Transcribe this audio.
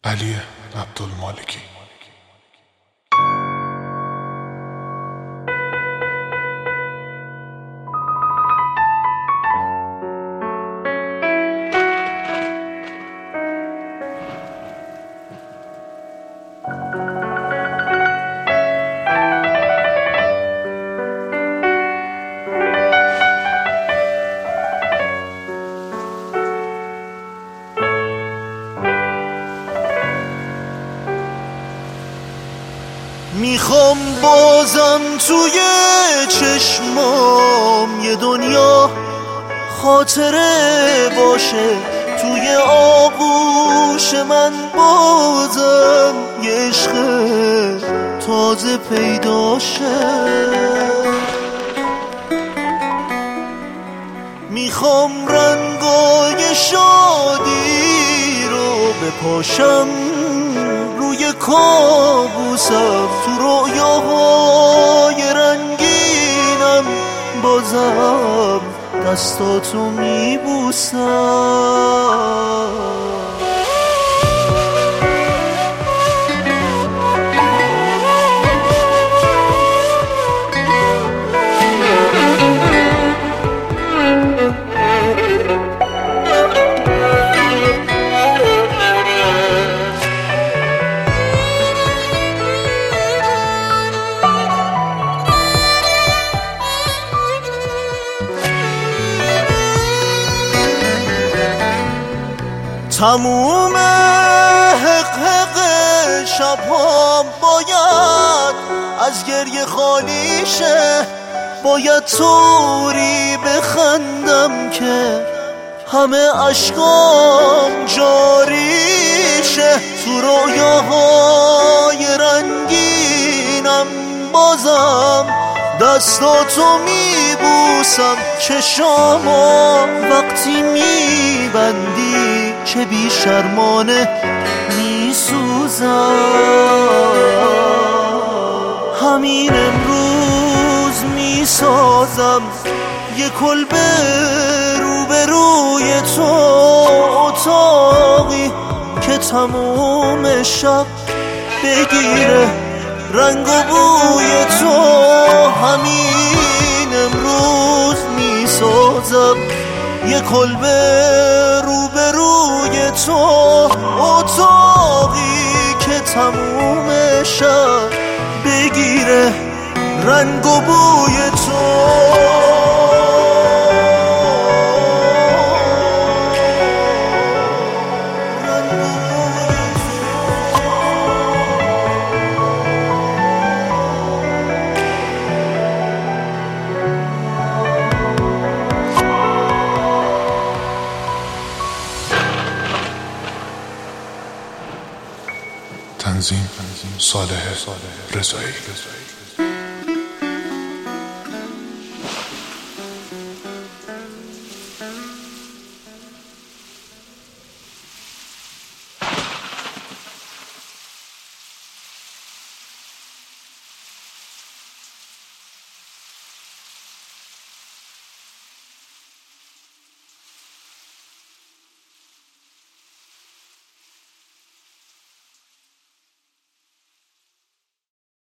علی عبدالمالکی. میخوام بازم توی چشمام یه دنیا خاطره باشه، توی آغوش من بازم یه عشق تازه پیدا شه. میخوام رنگای شادی رو بپاشم روی کابوسم، تو رویاهای رنگینم بازم دستاتو میبوسم. تموم حق شبام باید از گریه خالی شه، باید طوری بخندم که همه اشکام جاری شه. تو رویاهای رنگینم بازم دستاتو میبوسم، چشامو وقتی میبندی چه بی شرمانه میسوزم. همین امروز میسازم یه کلبه روبروی تو، اتاقی که تموم شب بگیره رنگ و بوی تو. همین امروز میسازم یه کلبه روبروی تو، اتاقی که تموم شب بگیره رنگ و بوی تو. تنظیم صالح رضایی.